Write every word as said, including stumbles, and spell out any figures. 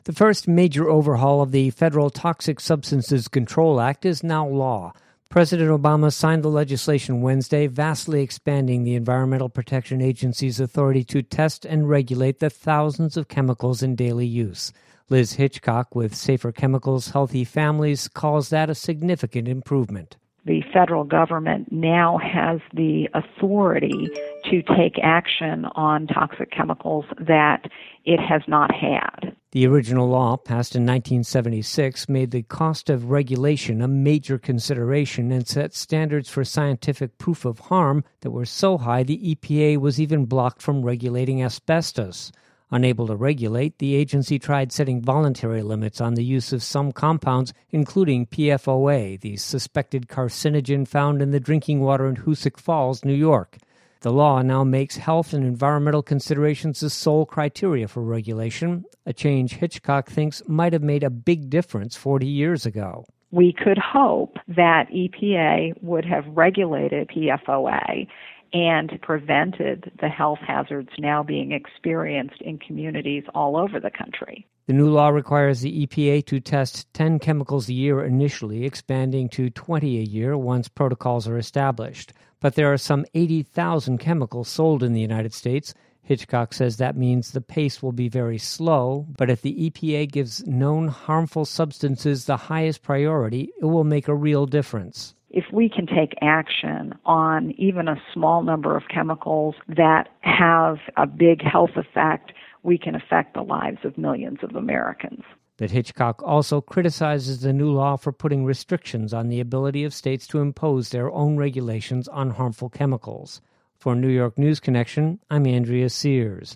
The first major overhaul of the Federal Toxic Substances Control Act is now law. President Obama signed the legislation Wednesday, vastly expanding the Environmental Protection Agency's authority to test and regulate the thousands of chemicals in daily use. Liz Hitchcock with Safer Chemicals Healthy Families calls that a significant improvement. The federal government now has the authority to take action on toxic chemicals that it has not had. The original law, passed in nineteen seventy-six, made the cost of regulation a major consideration and set standards for scientific proof of harm that were so high the E P A was even blocked from regulating asbestos. Unable to regulate, the agency tried setting voluntary limits on the use of some compounds, including P F O A, the suspected carcinogen found in the drinking water in Hoosick Falls, New York. The law now makes health and environmental considerations the sole criteria for regulation, a change Hitchcock thinks might have made a big difference forty years ago. We could hope that E P A would have regulated P F O A and prevented the health hazards now being experienced in communities all over the country. The new law requires the E P A to test ten chemicals a year initially, expanding to twenty a year once protocols are established. But there are some eighty thousand chemicals sold in the United States. Hitchcock says that means the pace will be very slow, but if the E P A gives known harmful substances the highest priority, it will make a real difference. If we can take action on even a small number of chemicals that have a big health effect, we can affect the lives of millions of Americans. But Hitchcock also criticizes the new law for putting restrictions on the ability of states to impose their own regulations on harmful chemicals. For New York News Connection, I'm Andrea Sears.